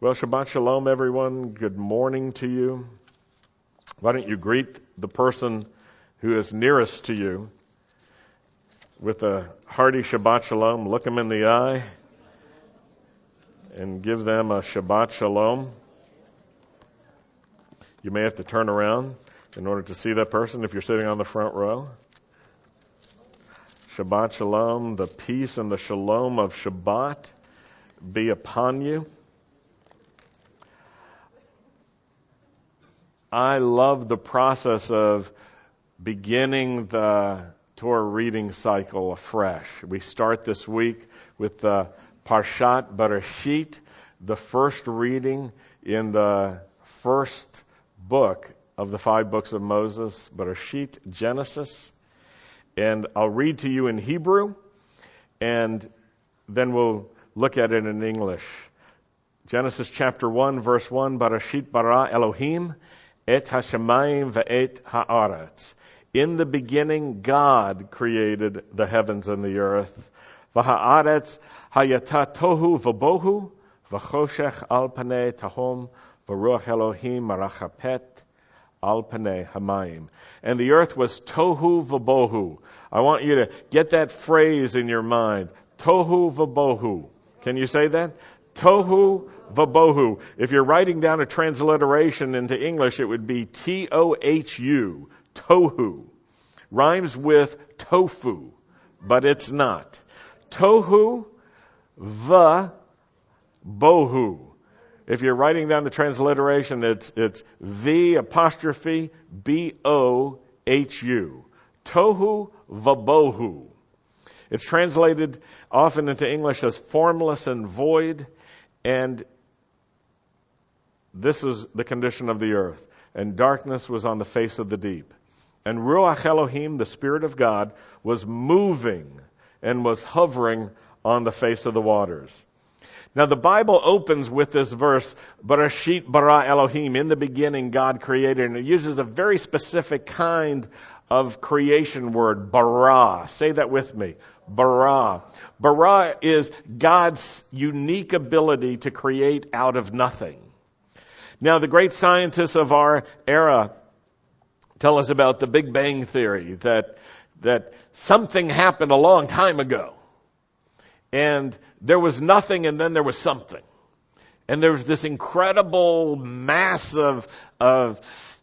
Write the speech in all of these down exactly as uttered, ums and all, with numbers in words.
Well, Shabbat Shalom, everyone. Good morning to you. Why don't you greet the person who is nearest to you with a hearty Shabbat Shalom. Look them in the eye and give them a Shabbat Shalom. You may have to turn around in order to see that person if you're sitting on the front row. Shabbat Shalom, the peace and the shalom of Shabbat be upon you. I love the process of beginning the Torah reading cycle afresh. We start this week with the Parshat Bereshit, the first reading in the first book of the five books of Moses, Bereshit, Genesis. And I'll read to you in Hebrew, and then we'll look at it in English. Genesis chapter one, verse one, Bereshit bara Elohim et hashamayim ve'et ha'aretz. In the beginning, God created the heavens and the earth. V'ha'aretz hayata tohu v'bohu v'choshech al panei tahom v'ruach Elohim marachapet al panei hamayim. And the earth was tohu v'bohu. I want you to get that phrase in your mind. Tohu v'bohu. Can you say that? Tohu v'bohu. If you're writing down a transliteration into English, it would be T O H U. Tohu. Rhymes with tofu, but it's not. Tohu v'bohu. If you're writing down the transliteration, it's it's V apostrophe B O H U. Tohu v'bohu. It's translated often into English as formless and void, and this is the condition of the earth. And darkness was on the face of the deep. And Ruach Elohim, the Spirit of God, was moving and was hovering on the face of the waters. Now the Bible opens with this verse, Bereshit bara Elohim, in the beginning God created, and it uses a very specific kind of creation word, bara. Say that with me, bara. Bara is God's unique ability to create out of nothing. Now the great scientists of our era tell us about the Big Bang Theory, that that something happened a long time ago. And there was nothing, and then there was something. And there was this incredible mass of, of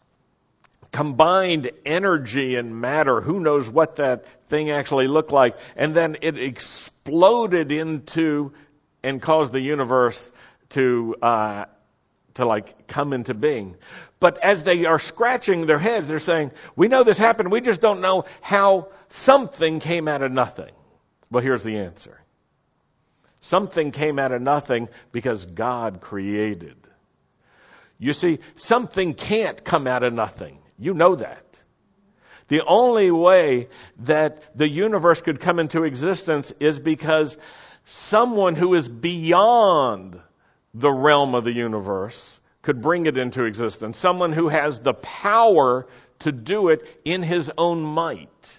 combined energy and matter. Who knows what that thing actually looked like. And then it exploded into and caused the universe to uh, to like come into being. But as they are scratching their heads, they're saying, we know this happened. We just don't know how something came out of nothing. Well, here's the answer. Something came out of nothing because God created. You see, something can't come out of nothing. You know that. The only way that the universe could come into existence is because someone who is beyond the realm of the universe could bring it into existence. Someone who has the power to do it in his own might.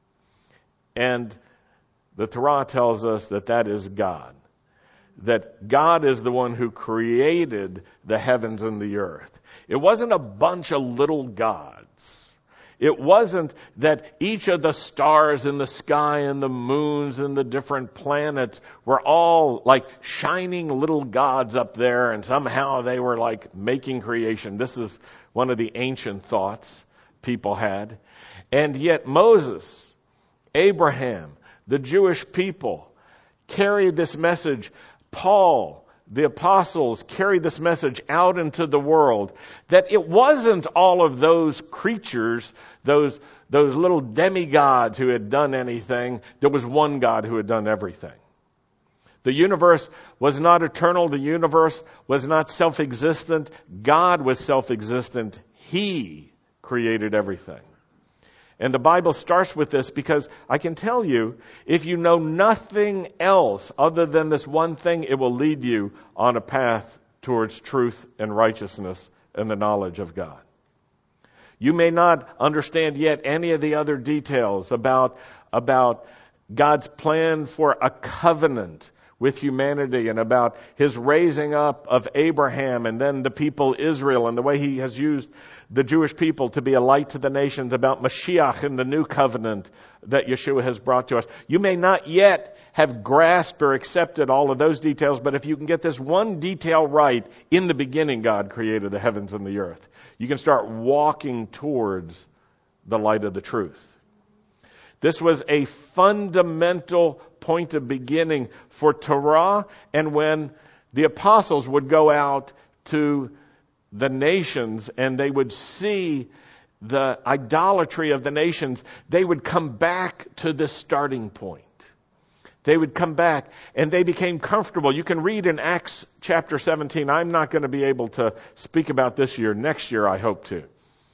And the Torah tells us that that is God. That God is the one who created the heavens and the earth. It wasn't a bunch of little gods. It wasn't that each of the stars in the sky and the moons and the different planets were all like shining little gods up there and somehow they were like making creation. This is one of the ancient thoughts people had. And yet Moses, Abraham, the Jewish people carried this message. Paul, the apostles, carried this message out into the world, that it wasn't all of those creatures, those those little demigods who had done anything. There was one God who had done everything. The universe was not eternal. The universe was not self-existent. God was self-existent. He created everything. And the Bible starts with this because I can tell you, if you know nothing else other than this one thing, it will lead you on a path towards truth and righteousness and the knowledge of God. You may not understand yet any of the other details about, about God's plan for a covenant with humanity, and about his raising up of Abraham and then the people Israel, and the way he has used the Jewish people to be a light to the nations, about Mashiach and the new covenant that Yeshua has brought to us. You may not yet have grasped or accepted all of those details, but if you can get this one detail right, in the beginning God created the heavens and the earth, you can start walking towards the light of the truth. This was a fundamental point of beginning for Torah, and when the apostles would go out to the nations and they would see the idolatry of the nations, they would come back to this starting point. They would come back and they became comfortable. You can read in Acts chapter seventeen. I'm not going to be able to speak about this year. Next year I hope to.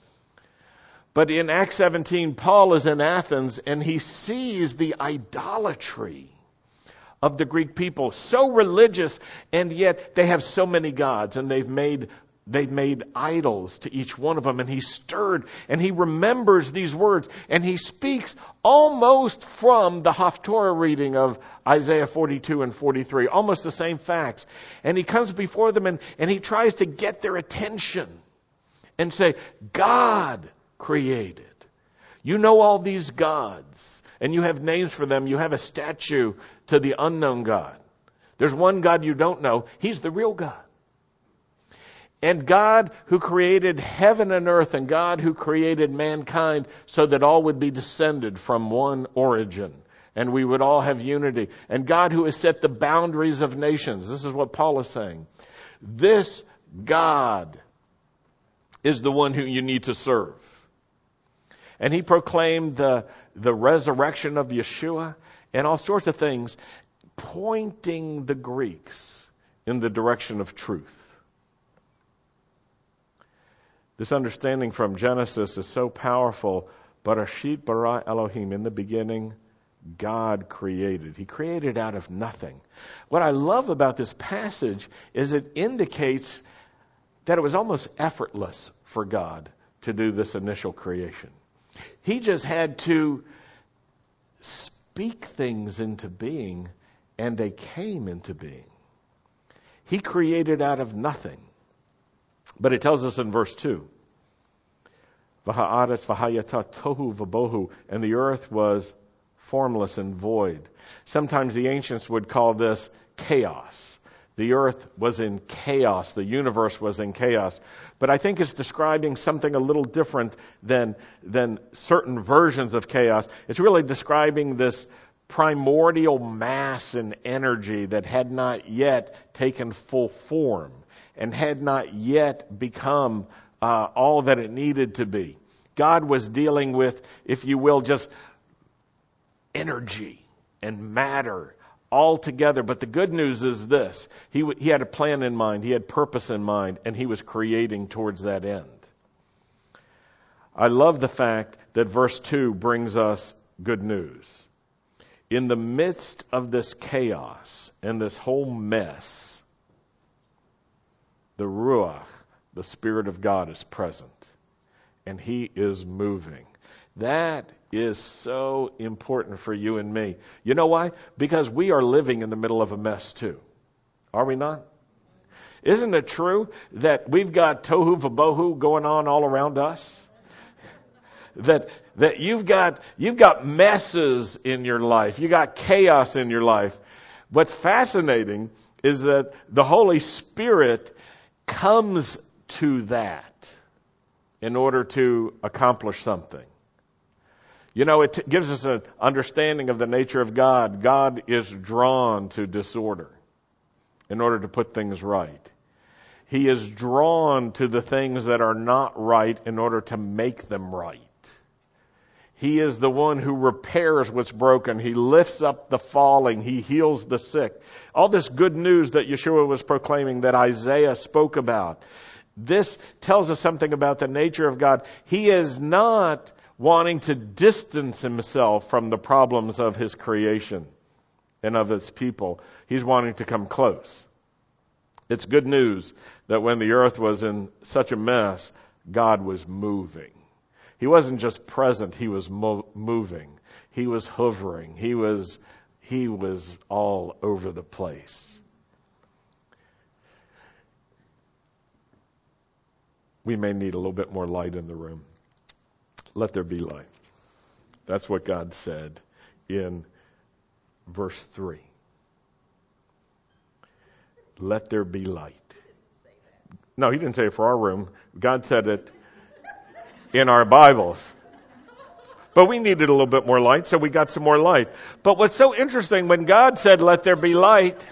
But in Acts seventeen, Paul is in Athens and he sees the idolatry of the Greek people. So religious, and yet they have so many gods, and they've made they've made idols to each one of them. And he's stirred, and he remembers these words, and he speaks almost from the Haftorah reading of Isaiah forty-two and forty-three, almost the same facts. And he comes before them and, and he tries to get their attention and say, God created. You know all these gods, and you have names for them. You have a statue to the unknown God. There's one God you don't know. He's the real God. And God who created heaven and earth, and God who created mankind so that all would be descended from one origin, and we would all have unity. And God who has set the boundaries of nations. This is what Paul is saying. This God is the one who you need to serve. And he proclaimed the, the resurrection of Yeshua and all sorts of things, pointing the Greeks in the direction of truth. This understanding from Genesis is so powerful. Bereshit bara Elohim, in the beginning, God created. He created out of nothing. What I love about this passage is it indicates that it was almost effortless for God to do this initial creation. He just had to speak things into being, and they came into being. He created out of nothing. But it tells us in verse two, V'ha'aretz v'hayata tohu v'bohu, and the earth was formless and void. Sometimes the ancients would call this chaos. The earth was in chaos. The universe was in chaos. But I think it's describing something a little different than, than certain versions of chaos. It's really describing this primordial mass and energy that had not yet taken full form and had not yet become uh, all that it needed to be. God was dealing with, if you will, just energy and matter all together. But the good news is this. He, he had a plan in mind. He had purpose in mind, and he was creating towards that end. I love the fact that verse two brings us good news. In the midst of this chaos and this whole mess, the Ruach, the Spirit of God, is present, and he is moving. That is so important for you and me. You know why? Because we are living in the middle of a mess too. Are we not? Isn't it true that we've got tohu v'bohu going on all around us? That that you've got you've got messes in your life. You got chaos in your life. What's fascinating is that the Holy Spirit comes to that in order to accomplish something. You know, it t- gives us an understanding of the nature of God. God is drawn to disorder in order to put things right. He is drawn to the things that are not right in order to make them right. He is the one who repairs what's broken. He lifts up the falling. He heals the sick. All this good news that Yeshua was proclaiming, that Isaiah spoke about, this tells us something about the nature of God. He is not wanting to distance himself from the problems of his creation and of his people. He's wanting to come close. It's good news that when the earth was in such a mess, God was moving. He wasn't just present, he was mo- moving. He was hovering. He was He was all over the place. We may need a little bit more light in the room. Let there be light. That's what God said in verse three. Let there be light. No, he didn't say it for our room. God said it in our Bibles. But we needed a little bit more light, so we got some more light. But what's so interesting, when God said, let there be light,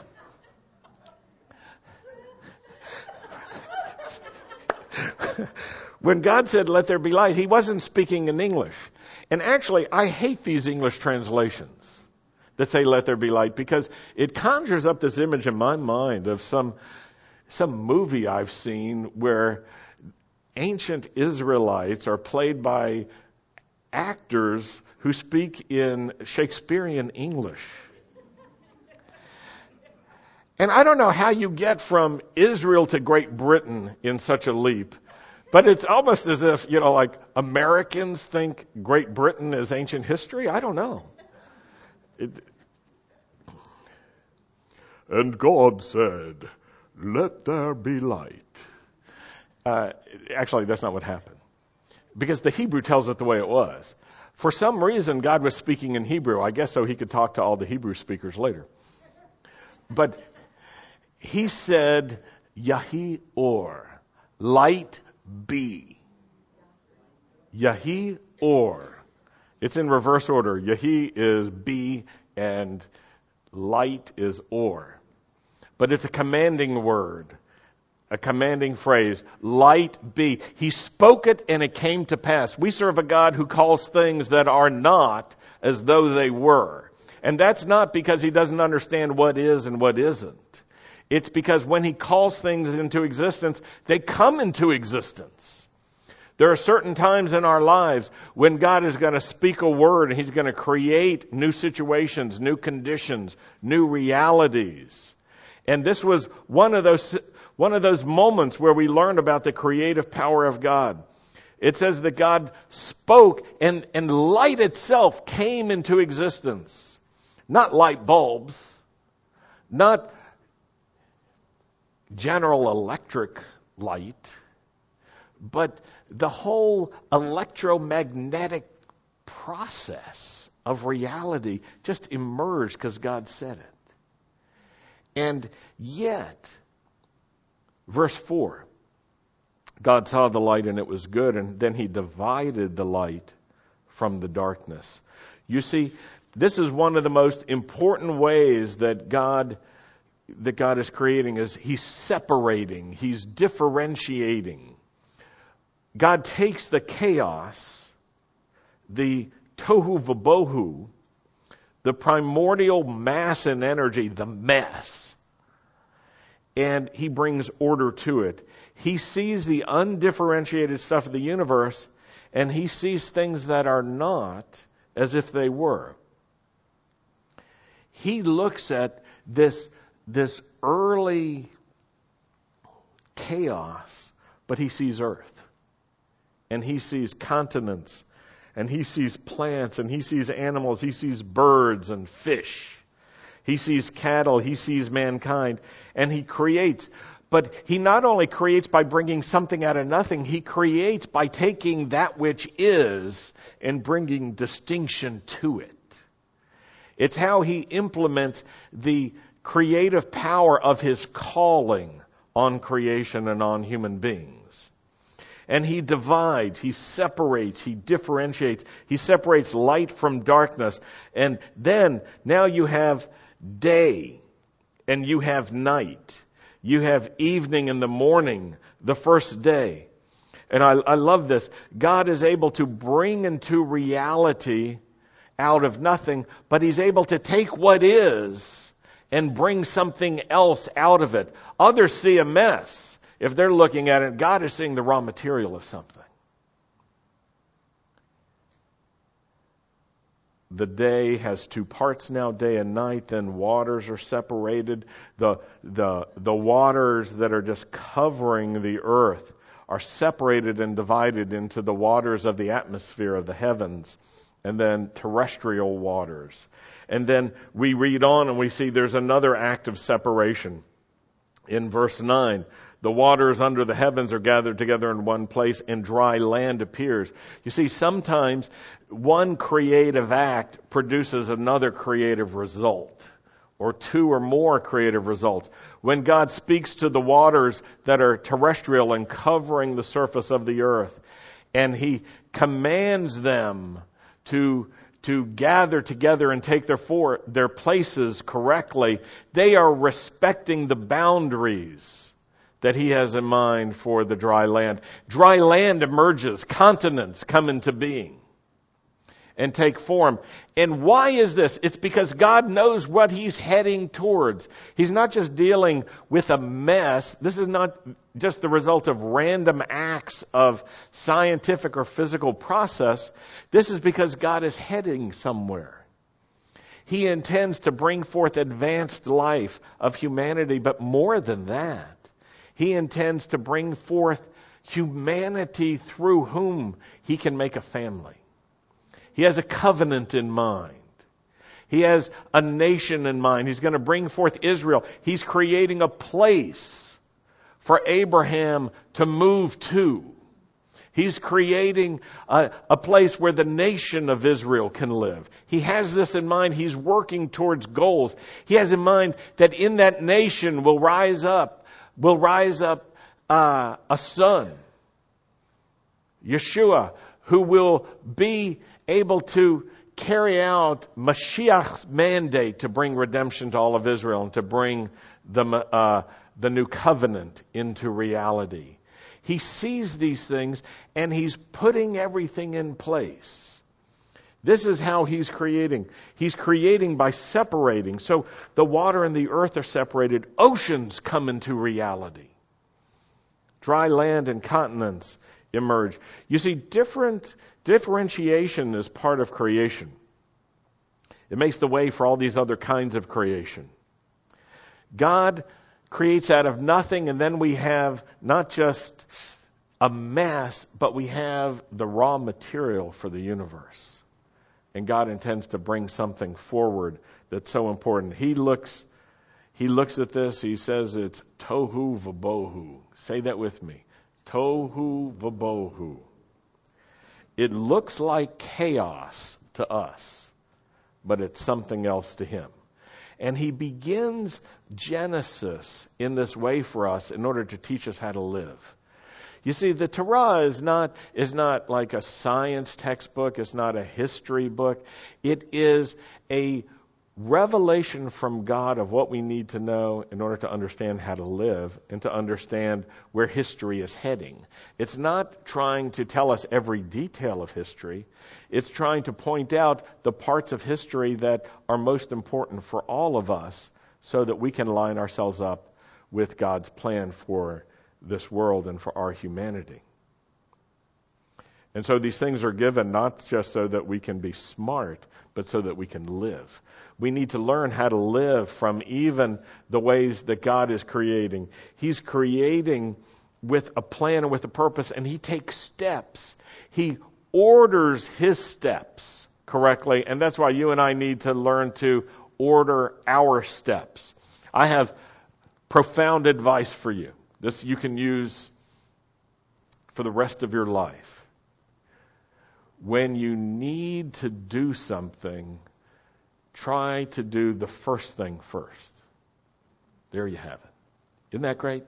when God said, let there be light, he wasn't speaking in English. And actually, I hate these English translations that say, let there be light, because it conjures up this image in my mind of some, some movie I've seen where ancient Israelites are played by actors who speak in Shakespearean English. And I don't know how you get from Israel to Great Britain in such a leap, but it's almost as if, you know, like Americans think Great Britain is ancient history. I don't know. It, and God said, let there be light. Uh, actually, that's not what happened. Because the Hebrew tells it the way it was. For some reason, God was speaking in Hebrew. I guess so he could talk to all the Hebrew speakers later. But he said, Yahi or, light be. Yahi or. It's in reverse order. Yahi is be and light is or. But it's a commanding word. A commanding phrase, light be. He spoke it and it came to pass. We serve a God who calls things that are not as though they were. And that's not because he doesn't understand what is and what isn't. It's because when he calls things into existence, they come into existence. There are certain times in our lives when God is going to speak a word and he's going to create new situations, new conditions, new realities. And this was one of those One of those moments where we learn about the creative power of God. It says that God spoke and, and light itself came into existence. Not light bulbs, not General Electric light, but the whole electromagnetic process of reality just emerged because God said it. And yet, verse four, God saw the light and it was good, and then he divided the light from the darkness. You see, this is one of the most important ways that God that God is creating, is he's separating, he's differentiating. God takes the chaos, the tohu vabohu, the primordial mass and energy, the mess, and he brings order to it. He sees the undifferentiated stuff of the universe, and he sees things that are not as if they were. He looks at this, this early chaos, but he sees earth, and he sees continents, and he sees plants, and he sees animals, he sees birds and fish. He sees cattle, he sees mankind, and he creates. But he not only creates by bringing something out of nothing, he creates by taking that which is and bringing distinction to it. It's how he implements the creative power of his calling on creation and on human beings. And he divides, he separates, he differentiates, he separates light from darkness. And then, now you have day and you have night. You have evening and the morning, the first day. And I, I love this. God is able to bring into reality out of nothing, but he's able to take what is and bring something else out of it. Others see a mess. If they're looking at it, God is seeing the raw material of something. The day has two parts now, day and night. Then waters are separated. The, the, the waters that are just covering the earth are separated and divided into the waters of the atmosphere of the heavens, and then terrestrial waters. And then we read on and we see there's another act of separation. In verse nine, the waters under the heavens are gathered together in one place and dry land appears. You see, sometimes one creative act produces another creative result, or two or more creative results. When God speaks to the waters that are terrestrial and covering the surface of the earth, and He commands them to to gather together and take their for, their places correctly, they are respecting the boundaries that He has in mind for the dry land. Dry land emerges, continents come into being and take form. And why is this? It's because God knows what He's heading towards. He's not just dealing with a mess. This is not just the result of random acts of scientific or physical process. This is because God is heading somewhere. He intends to bring forth advanced life of humanity, but more than that, He intends to bring forth humanity through whom He can make a family. He has a covenant in mind. He has a nation in mind. He's going to bring forth Israel. He's creating a place for Abraham to move to. He's creating a, a place where the nation of Israel can live. He has this in mind. He's working towards goals. He has in mind that in that nation will rise up, will rise up uh, a son, Yeshua, who will be able to carry out Mashiach's mandate to bring redemption to all of Israel and to bring the, uh, the new covenant into reality. He sees these things and He's putting everything in place. This is how He's creating. He's creating by separating. So the water and the earth are separated. Oceans come into reality. Dry land and continents emerge. You see, different differentiation is part of creation. It makes the way for all these other kinds of creation. God creates out of nothing, and then we have not just a mess, but we have the raw material for the universe. And God intends to bring something forward that's so important. He looks, he looks at this, he says it's tohu vabohu. Say that with me. Tohu vabohu. It looks like chaos to us, but it's something else to Him. And He begins Genesis in this way for us in order to teach us how to live. You see, the Torah is not, is not like a science textbook. It's not a history book. It is a revelation from God of what we need to know in order to understand how to live and to understand where history is heading. It's not trying to tell us every detail of history. It's trying to point out the parts of history that are most important for all of us so that we can line ourselves up with God's plan for this world and for our humanity. And so these things are given not just so that we can be smart, but so that we can live. We need to learn how to live from even the ways that God is creating. He's creating with a plan and with a purpose, and He takes steps. He orders His steps correctly, and that's why you and I need to learn to order our steps. I have profound advice for you. This you can use for the rest of your life. When you need to do something, try to do the first thing first. There you have it. Isn't that great?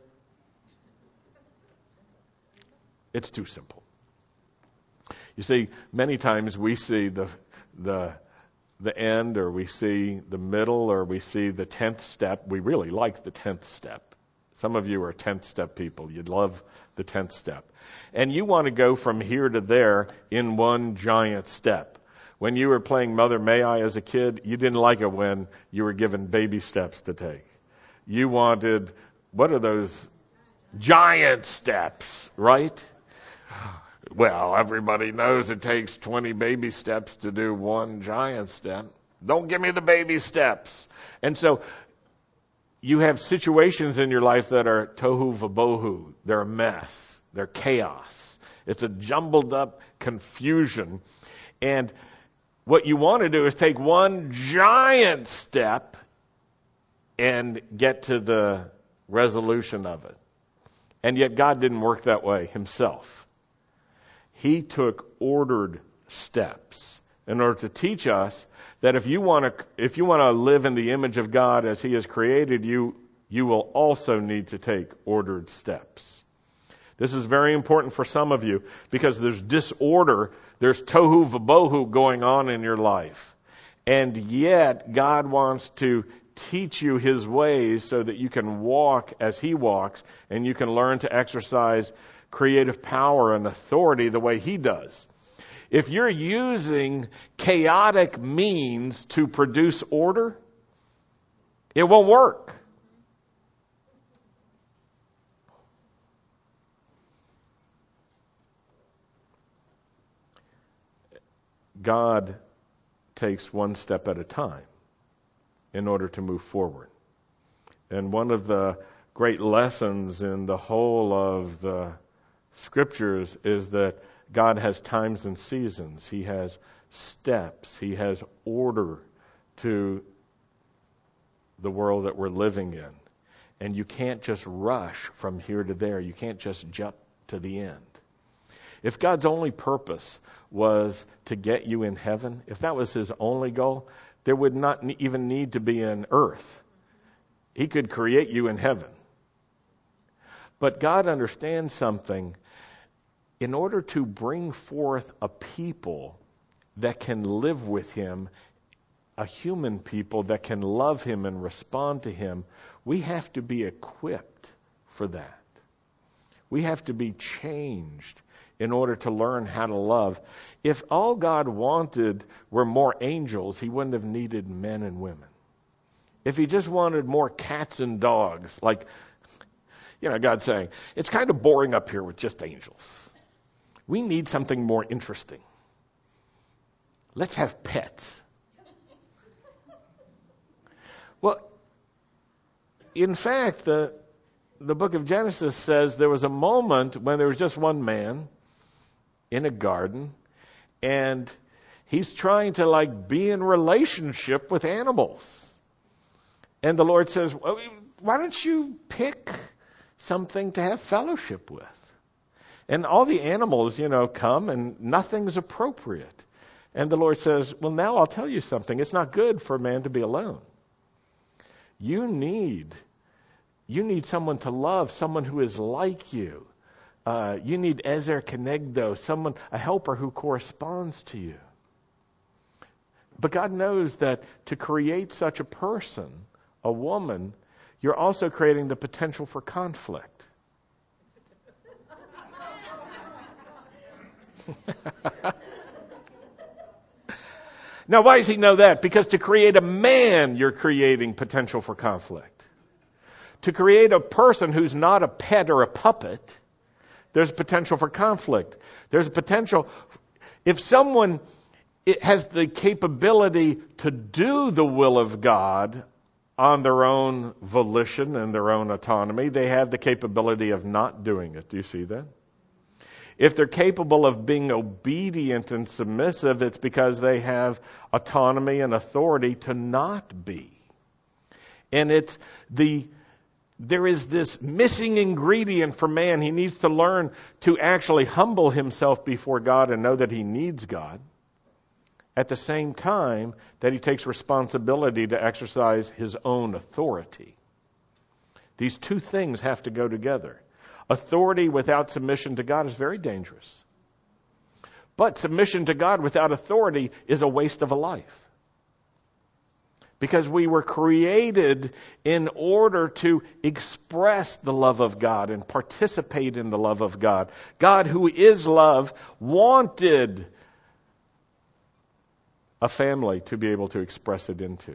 It's too simple. You see, many times we see the the the end, or we see the middle, or we see the tenth step. We really like the tenth step. Some of you are tenth step people. You'd love the tenth step. And you want to go from here to there in one giant step. When you were playing Mother May I as a kid, you didn't like it when you were given baby steps to take. You wanted, what are those? Giant steps, right? Well, everybody knows it takes twenty baby steps to do one giant step. Don't give me the baby steps. And so you have situations in your life that are tohu vabohu. They're a mess. They're chaos. It's a jumbled up confusion. And What you want to do is take one giant step and get to the resolution of it. And yet God didn't work that way himself. He took ordered steps in order to teach us that if you want to if you want to live in the image of God as he has created you, you will also need to take ordered steps. This is very important for some of you because there's disorder, there's tohu vabohu going on in your life. And yet God wants to teach you his ways so that you can walk as he walks and you can learn to exercise creative power and authority the way he does. If you're using chaotic means to produce order, it won't work. God takes one step at a time in order to move forward. And one of the great lessons in the whole of the scriptures is that God has times and seasons. He has steps. He has order to the world that we're living in. And you can't just rush from here to there. You can't just jump to the end. If God's only purpose was to get you in heaven, if that was his only goal, there would not even need to be an earth. He could create you in heaven. But God understands something. In order to bring forth a people that can live with him, a human people that can love him and respond to him, we have to be equipped for that. We have to be changed in order to learn how to love. If all God wanted were more angels, he wouldn't have needed men and women. If he just wanted more cats and dogs, like, you know, God's saying, it's kind of boring up here with just angels. We need something more interesting. Let's have pets. Well, in fact, the the book of Genesis says there was a moment when there was just one man in a garden, and he's trying to like be in relationship with animals. And the Lord says, well, why don't you pick something to have fellowship with? And all the animals, you know, come and nothing's appropriate. And the Lord says, well, now I'll tell you something. It's not good for a man to be alone. You need, you need someone to love, someone who is like you. Uh, you need Ezer Kenegdo, someone, a helper who corresponds to you. But God knows that to create such a person, a woman, you're also creating the potential for conflict. Now, why does he know that? Because to create a man, you're creating potential for conflict. To create a person who's not a pet or a puppet, there's potential for conflict. There's a potential. If someone has the capability to do the will of God on their own volition and their own autonomy, they have the capability of not doing it. Do you see that? If they're capable of being obedient and submissive, it's because they have autonomy and authority to not be. And it's the there is this missing ingredient for man. He needs to learn to actually humble himself before God and know that he needs God. At the same time that he takes responsibility to exercise his own authority. These two things have to go together. Authority without submission to God is very dangerous. But submission to God without authority is a waste of a life. Because we were created in order to express the love of God and participate in the love of God. God, who is love, wanted a family to be able to express it into.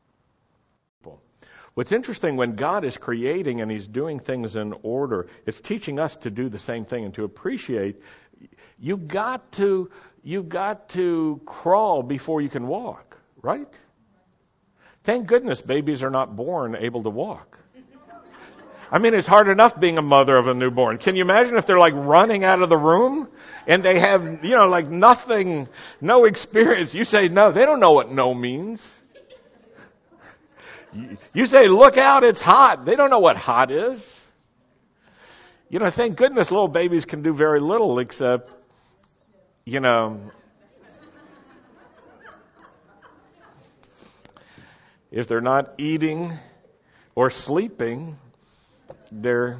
What's interesting, when God is creating and he's doing things in order, it's teaching us to do the same thing and to appreciate. You got to, you got to crawl before you can walk, right? Thank goodness babies are not born able to walk. I mean, it's hard enough being a mother of a newborn. Can you imagine if they're like running out of the room and they have, you know, like nothing, no experience? You say no, they don't know what no means. You say, look out, it's hot. They don't know what hot is. You know, thank goodness little babies can do very little except, you know, if they're not eating or sleeping, they're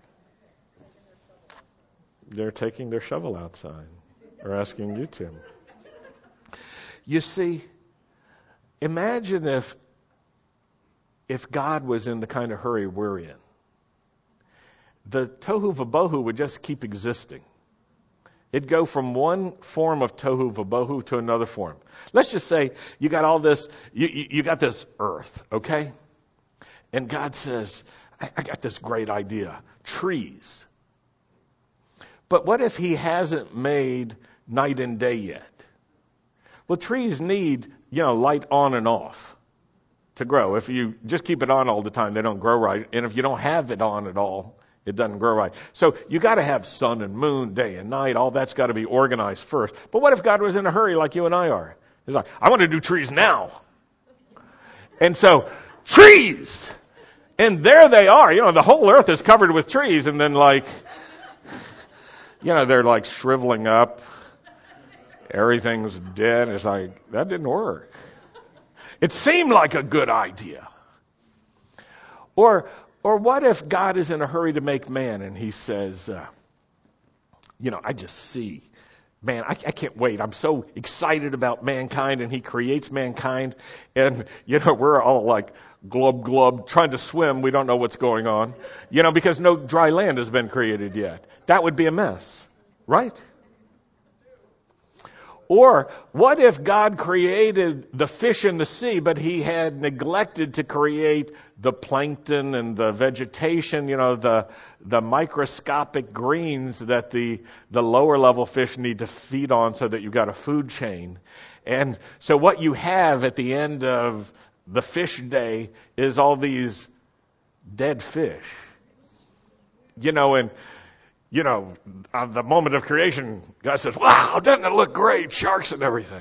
they're taking their shovel outside or asking you to. You see, imagine if if God was in the kind of hurry we're in. The tohu vabohu would just keep existing. It'd go from one form of tohu vabohu to another form. Let's just say you got all this, you, you, you got this earth, okay? And God says, I, I got this great idea, trees. But what if he hasn't made night and day yet? Well, trees need, you know, light on and off to grow. If you just keep it on all the time, they don't grow right. And if you don't have it on at all, it doesn't grow right. So you got to have sun and moon, day and night. All that's got to be organized first. But what if God was in a hurry like you and I are? He's like, I want to do trees now. And so, trees! And there they are. You know, the whole earth is covered with trees. And then like, you know, they're like shriveling up. Everything's dead. It's like, that didn't work. It seemed like a good idea. Or, or what if God is in a hurry to make man and he says, uh, you know, I just see, man, I, I can't wait. I'm so excited about mankind, and he creates mankind. And, you know, we're all like glub, glub, trying to swim. We don't know what's going on, you know, because no dry land has been created yet. That would be a mess, right? Or what if God created the fish in the sea, but he had neglected to create the plankton and the vegetation, you know, the the microscopic greens that the the lower level fish need to feed on so that you've got a food chain. And so what you have at the end of the fish day is all these dead fish. You know, and You know, on the moment of creation, God says, wow, doesn't it look great? Sharks and everything.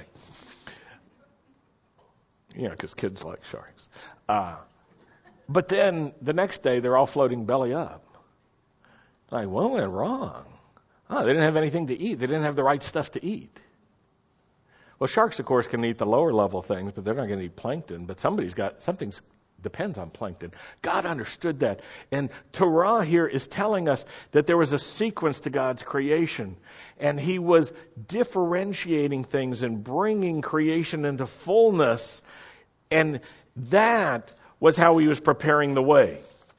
You know, because kids like sharks. Uh, but then the next day, they're all floating belly up. Like, what went wrong? Oh, they didn't have anything to eat. They didn't have the right stuff to eat. Well, sharks, of course, can eat the lower level things, but they're not going to eat plankton. But somebody's got, something's depends on plankton. God understood that. And Torah here is telling us that there was a sequence to God's creation. And he was differentiating things and bringing creation into fullness. And that was how he was preparing the way.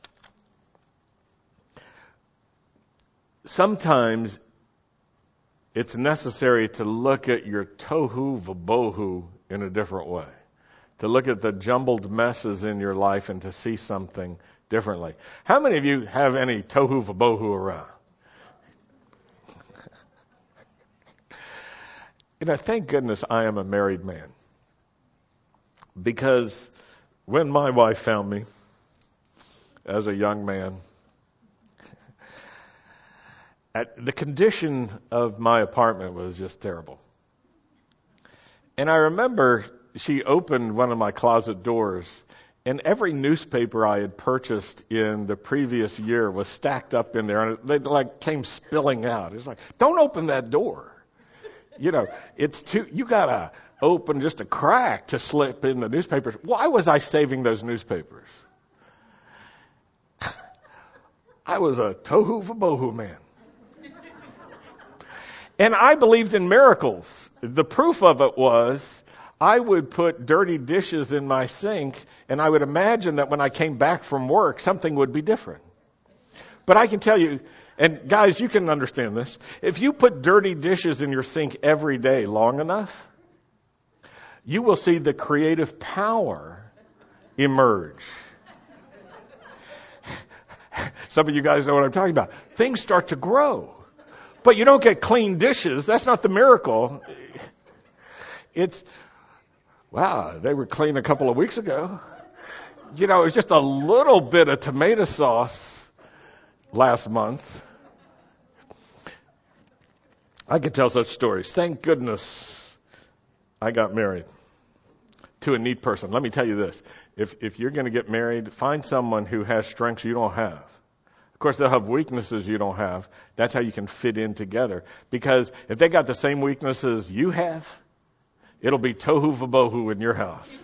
Sometimes it's necessary to look at your tohu vabohu in a different way. To look at the jumbled messes in your life and to see something differently. How many of you have any tohu vabohu around? You know, thank goodness I am a married man. Because when my wife found me as a young man, at, the condition of my apartment was just terrible. And I remember she opened one of my closet doors, and every newspaper I had purchased in the previous year was stacked up in there, and they like came spilling out. It's like, don't open that door. You know, it's too, you gotta open just a crack to slip in the newspapers. Why was I saving those newspapers? I was a tohu vabohu man. And I believed in miracles. The proof of it was, I would put dirty dishes in my sink, and I would imagine that when I came back from work, something would be different. But I can tell you, and guys, you can understand this, if you put dirty dishes in your sink every day long enough, you will see the creative power emerge. Some of you guys know what I'm talking about. Things start to grow. But you don't get clean dishes. That's not the miracle. It's, wow, they were clean a couple of weeks ago. You know, it was just a little bit of tomato sauce last month. I could tell such stories. Thank goodness I got married to a neat person. Let me tell you this. If if you're going to get married, find someone who has strengths you don't have. Of course, they'll have weaknesses you don't have. That's how you can fit in together. Because if they got the same weaknesses you have, it'll be tohu vabohu in your house.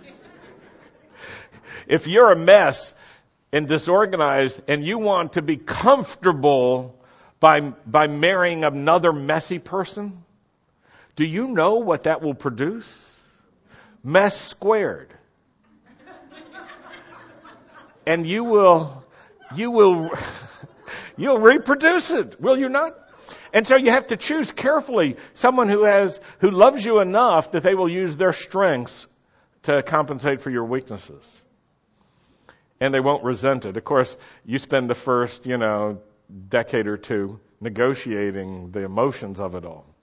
If you're a mess and disorganized and you want to be comfortable by, by marrying another messy person, do you know what that will produce? Mess squared. And you will, you will, you'll reproduce it, will you not? And so you have to choose carefully someone who has, who loves you enough that they will use their strengths to compensate for your weaknesses. And they won't resent it. Of course, you spend the first, you know, decade or two negotiating the emotions of it all.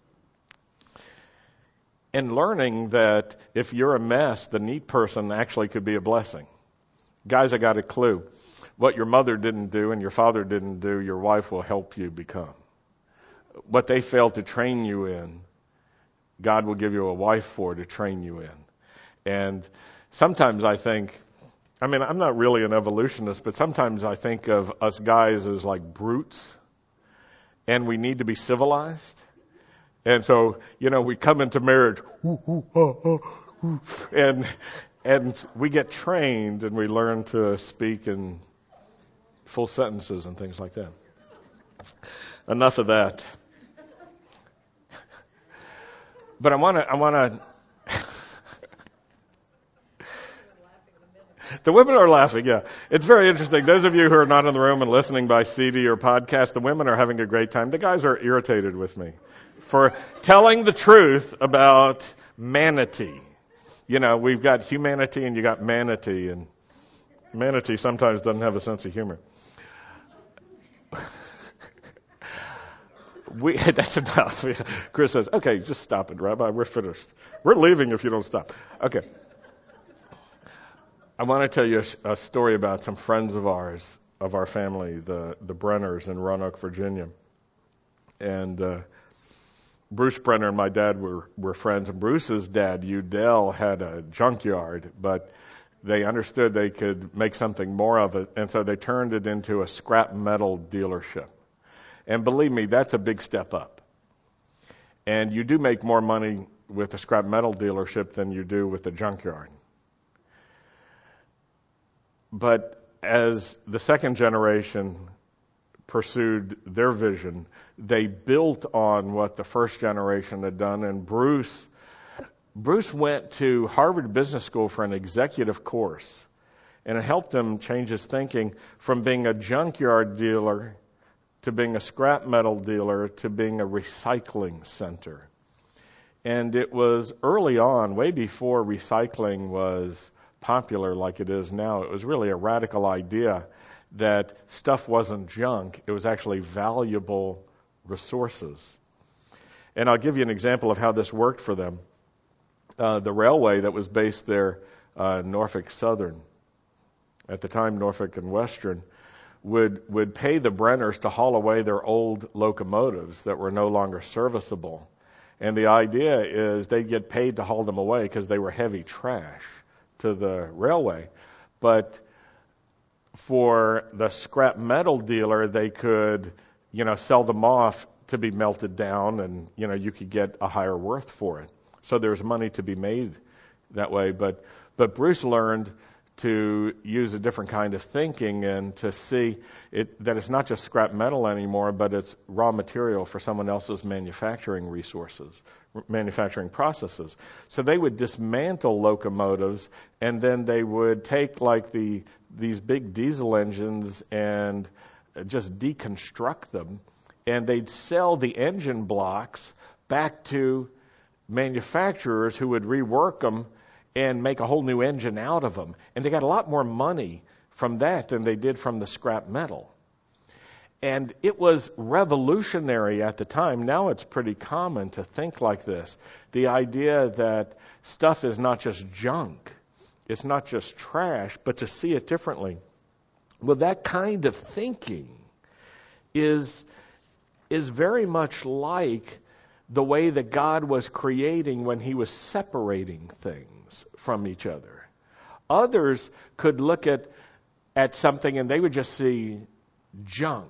And learning that if you're a mess, the neat person actually could be a blessing. Guys, I got a clue. What your mother didn't do and your father didn't do, your wife will help you become. What they failed to train you in, God will give you a wife for to train you in. And sometimes I think, I mean, I'm not really an evolutionist, but sometimes I think of us guys as like brutes, and we need to be civilized. And so, you know, we come into marriage, ooh, ooh, oh, oh, ooh, and and we get trained, and we learn to speak in full sentences and things like that. Enough of that. But I want to, I want to. The women are laughing, yeah. It's very interesting. Those of you who are not in the room and listening by C D or podcast, the women are having a great time. The guys are irritated with me for telling the truth about manatee. You know, we've got humanity and you got manatee, and manatee sometimes doesn't have a sense of humor. We, that's enough. Chris says, okay, just stop it, Rabbi. We're finished. We're leaving if you don't stop. Okay. I want to tell you a, a story about some friends of ours, of our family, the, the Brenners in Roanoke, Virginia. And uh, Bruce Brenner and my dad were, were friends. And Bruce's dad, Udell, had a junkyard, but they understood they could make something more of it. And so they turned it into a scrap metal dealership. And believe me, that's a big step up. And you do make more money with a scrap metal dealership than you do with a junkyard. But as the second generation pursued their vision, they built on what the first generation had done. And Bruce, Bruce went to Harvard Business School for an executive course. And it helped him change his thinking from being a junkyard dealer to being a scrap metal dealer to being a recycling center. And it was early on, way before recycling was popular like it is now. It was really a radical idea that stuff wasn't junk. It was actually valuable resources. And I'll give you an example of how this worked for them. Uh, the railway that was based there, uh, Norfolk Southern, at the time Norfolk and Western, would would pay the Brenners to haul away their old locomotives that were no longer serviceable. And the idea is they'd get paid to haul them away because they were heavy trash to the railway. But for the scrap metal dealer, they could, you know, sell them off to be melted down, and, you know, you could get a higher worth for it. So there's money to be made that way. But but Bruce learned to use a different kind of thinking and to see it that it's not just scrap metal anymore, but it's raw material for someone else's manufacturing resources, manufacturing processes. So they would dismantle locomotives, and then they would take like the these big diesel engines and just deconstruct them, and they'd sell the engine blocks back to manufacturers who would rework them and make a whole new engine out of them. And they got a lot more money from that than they did from the scrap metal. And it was revolutionary at the time. Now it's pretty common to think like this. The idea that stuff is not just junk, it's not just trash, but to see it differently. Well, that kind of thinking is, is very much like the way that God was creating when he was separating things from each other. Others could look at, at something and they would just see junk.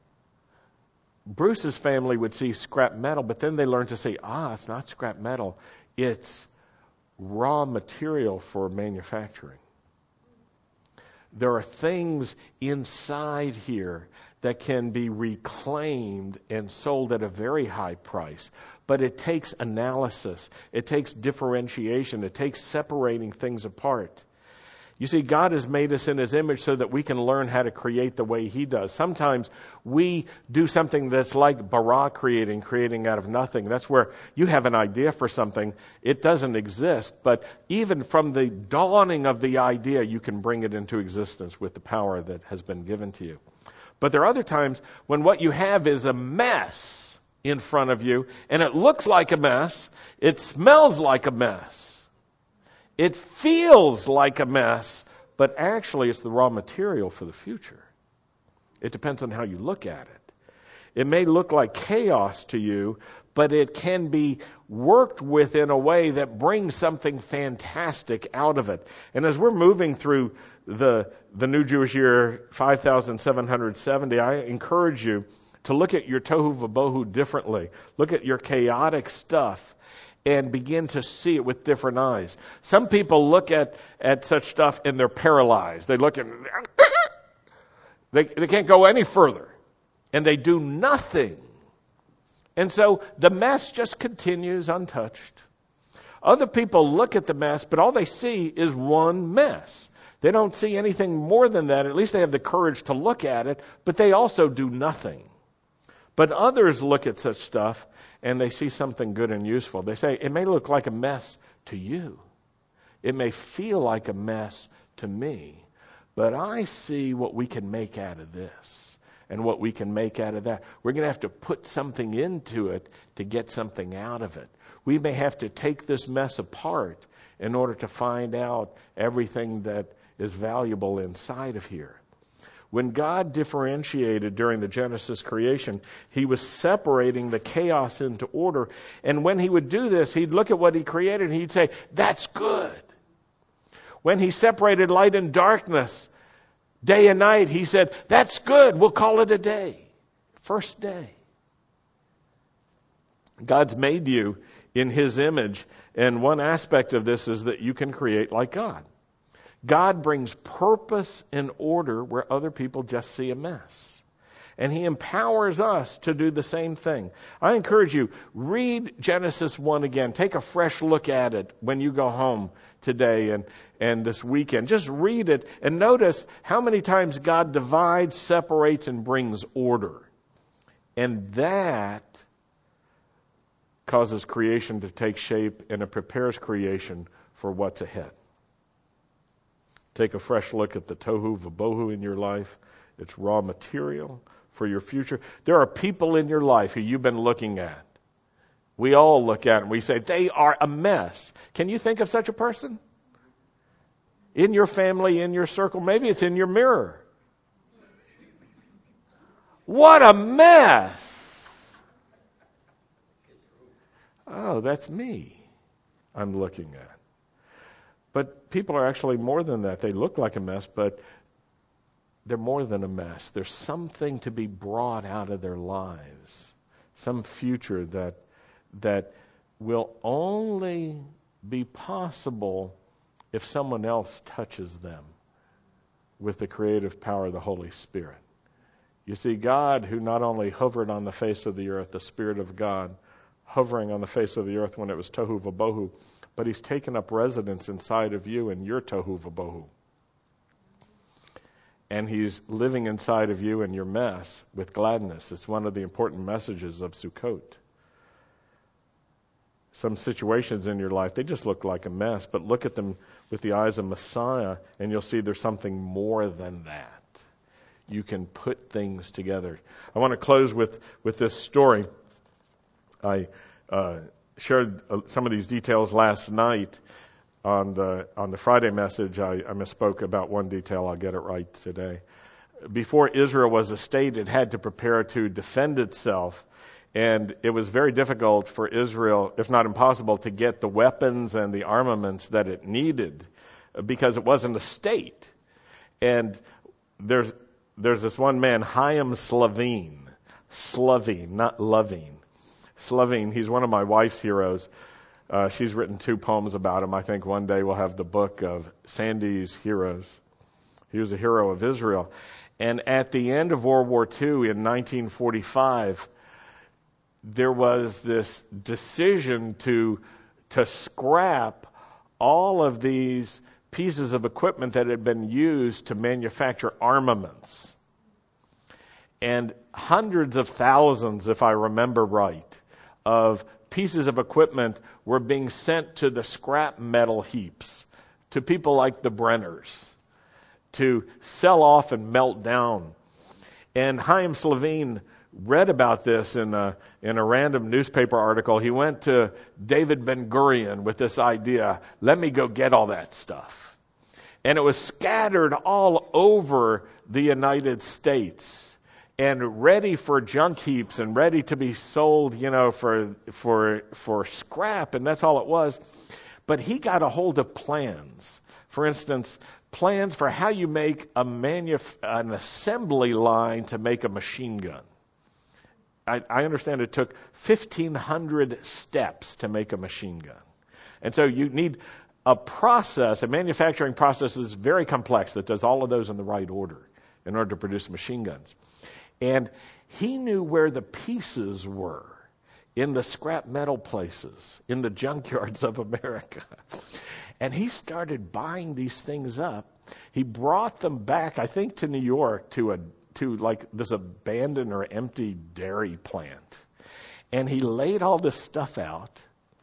Bruce's family would see scrap metal, but then they learned to say, ah, it's not scrap metal. It's raw material for manufacturing. There are things inside here that can be reclaimed and sold at a very high price. But it takes analysis. It takes differentiation. It takes separating things apart. You see, God has made us in his image so that we can learn how to create the way he does. Sometimes we do something that's like bara creating, creating out of nothing. That's where you have an idea for something. It doesn't exist, but even from the dawning of the idea, you can bring it into existence with the power that has been given to you. But there are other times when what you have is a mess in front of you, and it looks like a mess, it smells like a mess. It feels like a mess, but actually it's the raw material for the future. It depends on how you look at it. It may look like chaos to you, but it can be worked with in a way that brings something fantastic out of it. And as we're moving through the, the New Jewish Year five thousand seven hundred seventy, I encourage you to look at your tohu vabohu differently. Look at your chaotic stuff and begin to see it with different eyes. Some people look at, at such stuff and they're paralyzed. They look at they they can't go any further. And they do nothing. And so the mess just continues untouched. Other people look at the mess, but all they see is one mess. They don't see anything more than that. At least they have the courage to look at it, but they also do nothing. But others look at such stuff and they see something good and useful. They say, it may look like a mess to you. It may feel like a mess to me. But I see what we can make out of this and what we can make out of that. We're going to have to put something into it to get something out of it. We may have to take this mess apart in order to find out everything that is valuable inside of here. When God differentiated during the Genesis creation, he was separating the chaos into order. And when he would do this, he'd look at what he created and he'd say, that's good. When he separated light and darkness, day and night, he said, that's good. We'll call it a day. First day. God's made you in his image. And one aspect of this is that you can create like God. God brings purpose and order where other people just see a mess. And he empowers us to do the same thing. I encourage you, read Genesis one again. Take a fresh look at it when you go home today and, and this weekend. Just read it and notice how many times God divides, separates, and brings order. And that causes creation to take shape and it prepares creation for what's ahead. Take a fresh look at the tohu vabohu in your life. It's raw material for your future. There are people in your life who you've been looking at. We all look at them. We say, they are a mess. Can you think of such a person? In your family, in your circle, maybe it's in your mirror. What a mess! Oh, that's me I'm looking at. But people are actually more than that. They look like a mess, but they're more than a mess. There's something to be brought out of their lives. Some future that that will only be possible if someone else touches them with the creative power of the Holy Spirit. You see, God, who not only hovered on the face of the earth, the Spirit of God, hovering on the face of the earth when it was tohu vabohu, but he's taken up residence inside of you in your tohu vabohu. And he's living inside of you in your mess with gladness. It's one of the important messages of Sukkot. Some situations in your life, they just look like a mess, but look at them with the eyes of Messiah, and you'll see there's something more than that. You can put things together. I want to close with, with this story. I uh, shared uh, some of these details last night on the on the Friday message. I, I misspoke about one detail. I'll get it right today. before Israel was a state, it had to prepare to defend itself. And it was very difficult for Israel, if not impossible, to get the weapons and the armaments that it needed because it wasn't a state. And there's there's this one man, Chaim Slavin. Slavin, not Loving. Slavin, he's one of my wife's heroes. Uh, she's written two poems about him. I think one day we'll have the book of Sandy's Heroes. He was a hero of Israel. And at the end of World War Two in nineteen forty-five, there was this decision to to scrap all of these pieces of equipment that had been used to manufacture armaments. And hundreds of thousands, if I remember right, of pieces of equipment were being sent to the scrap metal heaps, to people like the Brenners, to sell off and melt down. And Chaim Slavin read about this in a, in a random newspaper article. He went to David Ben-Gurion with this idea, let me go get all that stuff. And it was scattered all over the United States and ready for junk heaps and ready to be sold, you know, for for for scrap, and that's all it was. But he got a hold of plans. For instance, plans for how you make a manuf- an assembly line to make a machine gun. I, I understand it took fifteen hundred steps to make a machine gun. And so you need a process, a manufacturing process that's very complex that does all of those in the right order in order to produce machine guns. And he knew where the pieces were in the scrap metal places, in the junkyards of America. And he started buying these things up. He brought them back, I think, to New York to a to like this abandoned or empty dairy plant. And he laid all this stuff out.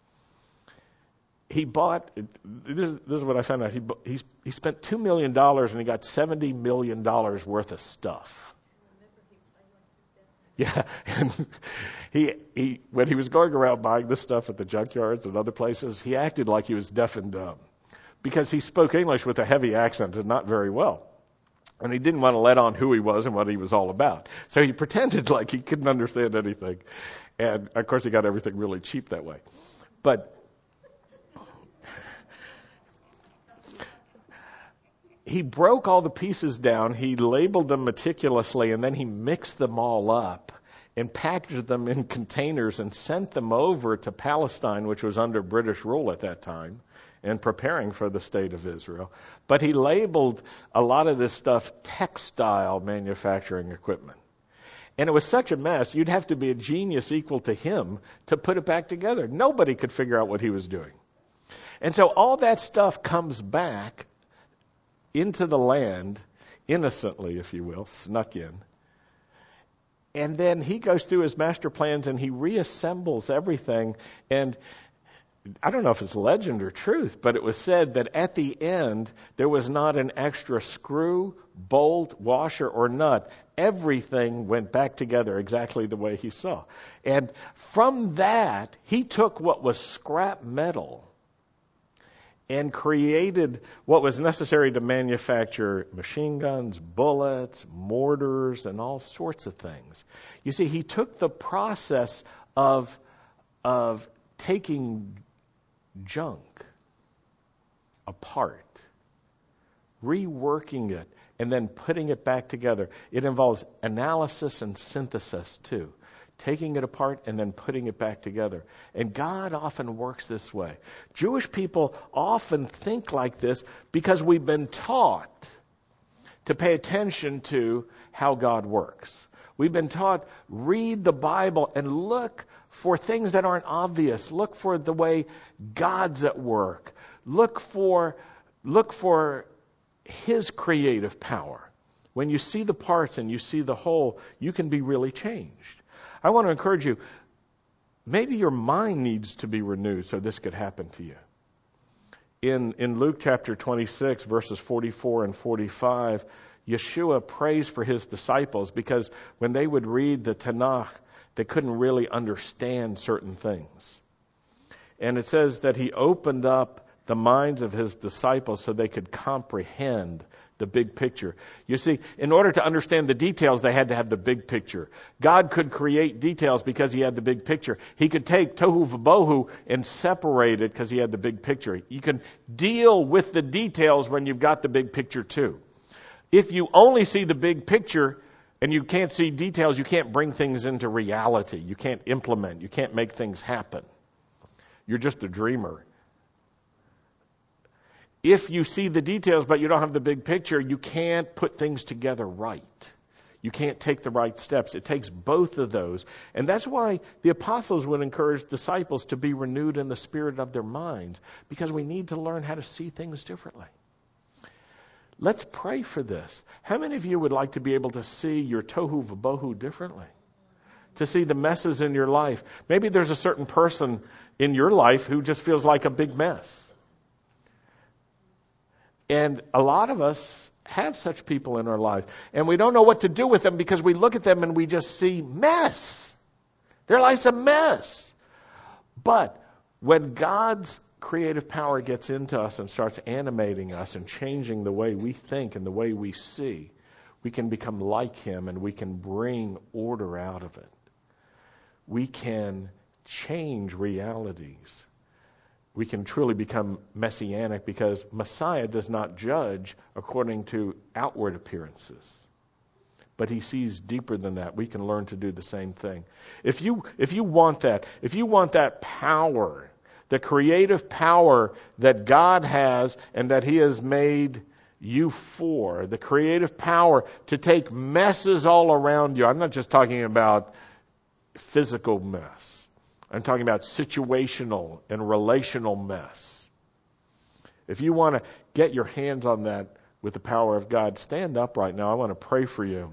He bought, this is, this is what I found out, he, he, he spent two million dollars and he got seventy million dollars worth of stuff. Yeah, and he, he when he was going around buying this stuff at the junkyards and other places, he acted like he was deaf and dumb because he spoke English with a heavy accent and not very well. And he didn't want to let on who he was and what he was all about. So he pretended like he couldn't understand anything. And, of course, he got everything really cheap that way. But he broke all the pieces down, he labeled them meticulously, and then he mixed them all up and packaged them in containers and sent them over to Palestine, which was under British rule at that time, and preparing for the state of Israel. But he labeled a lot of this stuff textile manufacturing equipment. And it was such a mess, you'd have to be a genius equal to him to put it back together. Nobody could figure out what he was doing. And so all that stuff comes back into the land, innocently, if you will, snuck in. And then he goes through his master plans and he reassembles everything. And I don't know if it's legend or truth, but it was said that at the end, there was not an extra screw, bolt, washer, or nut. Everything went back together exactly the way he saw. And from that, he took what was scrap metal and created what was necessary to manufacture machine guns, bullets, mortars, and all sorts of things. You see, he took the process of, of taking junk apart, reworking it, and then putting it back together. It involves analysis and synthesis too. Taking it apart and then putting it back together. And God often works this way. Jewish people often think like this because we've been taught to pay attention to how God works. We've been taught, read the Bible and look for things that aren't obvious. Look for the way God's at work. Look for, look for His creative power. When you see the parts and you see the whole, you can be really changed. I want to encourage you, maybe your mind needs to be renewed so this could happen to you. In, in Luke chapter twenty-six, verses forty-four and forty-five, Yeshua prays for his disciples because when they would read the Tanakh, they couldn't really understand certain things. And it says that he opened up the minds of his disciples so they could comprehend the big picture. You see, in order to understand the details, they had to have the big picture. God could create details because he had the big picture. He could take tohu vabohu and separate it because he had the big picture. You can deal with the details when you've got the big picture too. If you only see the big picture and you can't see details, you can't bring things into reality. You can't implement. You can't make things happen. You're just a dreamer. If you see the details but you don't have the big picture, you can't put things together right. You can't take the right steps. It takes both of those. And that's why the apostles would encourage disciples to be renewed in the spirit of their minds, because we need to learn how to see things differently. Let's pray for this. How many of you would like to be able to see your tohu vabohu differently? To see the messes in your life. Maybe there's a certain person in your life who just feels like a big mess. And a lot of us have such people in our lives. And we don't know what to do with them because we look at them and we just see mess. Their life's a mess. But when God's creative power gets into us and starts animating us and changing the way we think and the way we see, we can become like him and we can bring order out of it. We can change realities. We can truly become messianic because Messiah does not judge according to outward appearances. But he sees deeper than that. We can learn to do the same thing. If you, if you want that, if you want that power, the creative power that God has and that he has made you for, the creative power to take messes all around you. I'm not just talking about physical mess. I'm talking about situational and relational mess. If you want to get your hands on that with the power of God, stand up right now. I want to pray for you.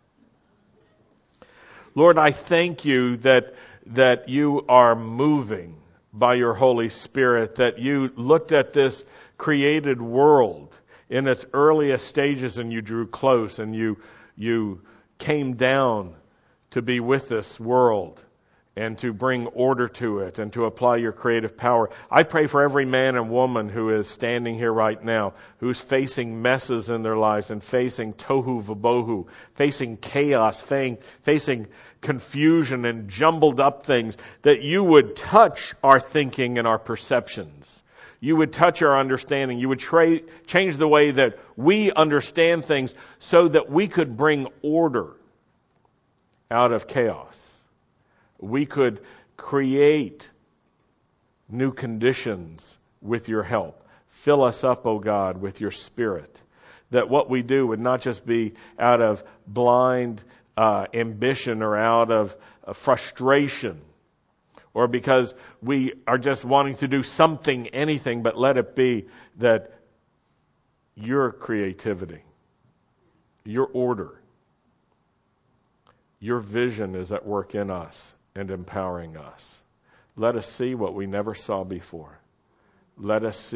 Lord, I thank you that, that you are moving by your Holy Spirit, that you looked at this created world in its earliest stages and you drew close and you, you came down to be with this world and to bring order to it and to apply your creative power. I pray for every man and woman who is standing here right now, who's facing messes in their lives and facing tohu vabohu, facing chaos, facing confusion and jumbled up things, that you would touch our thinking and our perceptions. You would touch our understanding. You would tra- change the way that we understand things so that we could bring order out of chaos. We could create new conditions with your help. Fill us up, O God, with your Spirit. That what we do would not just be out of blind uh, ambition or out of uh, frustration or because we are just wanting to do something, anything, but let it be that your creativity, your order, your vision is at work in us and empowering us. Let us see what we never saw before. Let us see